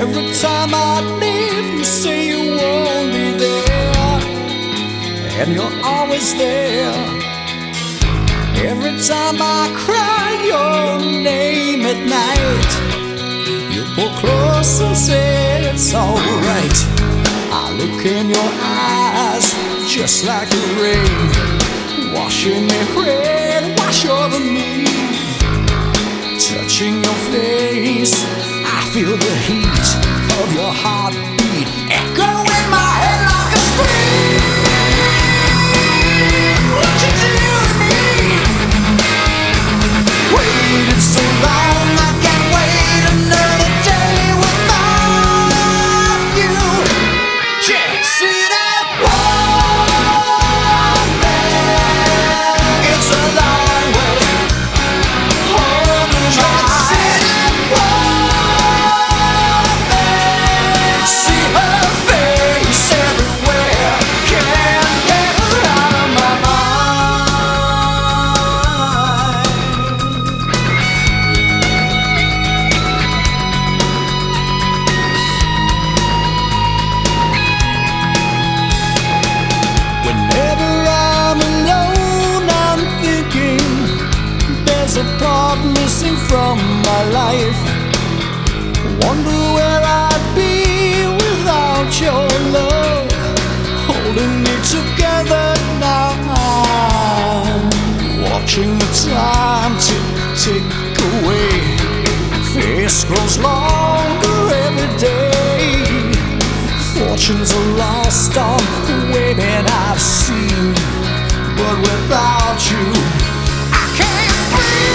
Every time I leave, you say you won't be there, and you're always there. Every time I cry your name at night, you pull close and say it's alright. I look in your eyes just like the rain, washing me clean, wash over me. Touching your face, I feel the heat of your heartbeat echo in my head like a scream. What you do to me? Waited so long, I can't wait another day without you. Can't see that one man. It's a long way home to my see that one man. See her face everywhere. Can't get her out of my mind. Whenever I'm alone, I'm thinking there's a part missing from my life. Wonder where I'd be without your love, holding me together now. Watching the time tick away, face grows longer every day. Fortunes are lost on the way that I've seen, but without you, I can't breathe.